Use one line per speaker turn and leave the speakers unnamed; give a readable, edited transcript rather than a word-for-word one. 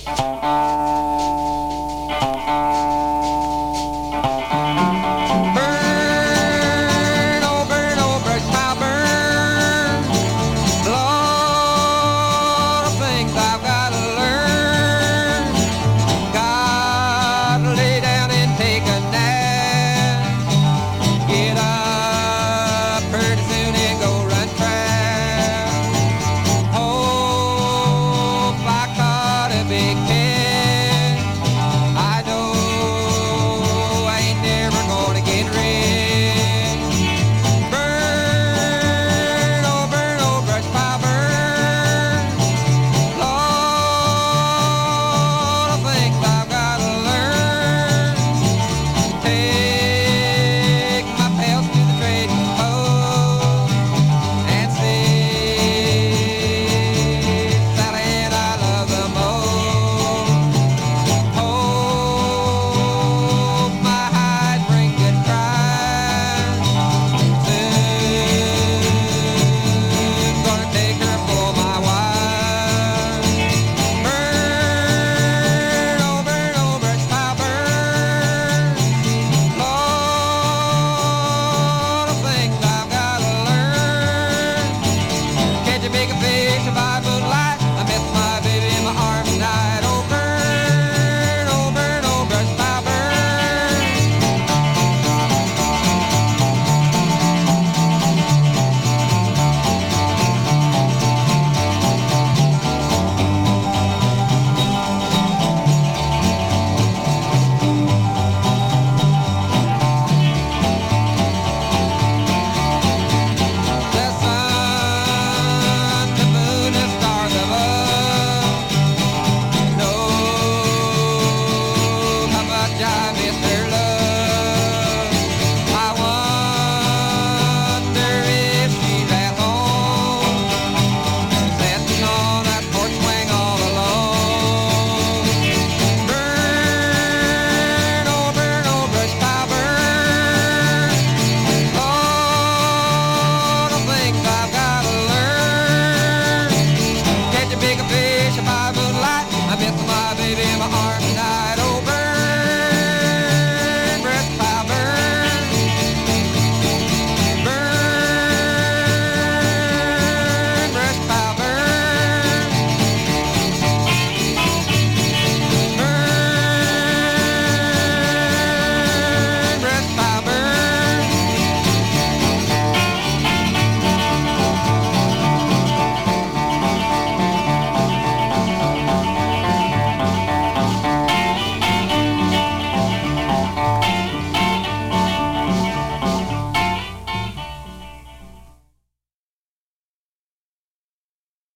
Burn, oh, brush pile, burn. Lot of things I've got to learn. Got to lay down and take a nap. Get up pretty soon and go run track. Hope I caught a big cat. I know I ain't never gonna get rich. Burn, oh, brush pile, burn. Lot of things I've gotta learn. Take my pals to the trading post and see Sally and I love the most. Hope my hide bring good cries. Soon gonna take her for my wife. Burn, oh, brush pile, burn. Lot of things I've gotta learn. Catch a big fish by moonlight. I miss my baby in my arms tonight. Oh, burn, oh, brush pile, burn. The sun, the moon, and stars above know how much I miss their love. I wonder if she's at home, sitting on that porch swing all alone. Burn, oh, brush pile, burn. Lot of things I've gotta learn. Catch a big fish by moonlight. I miss my baby in my arms.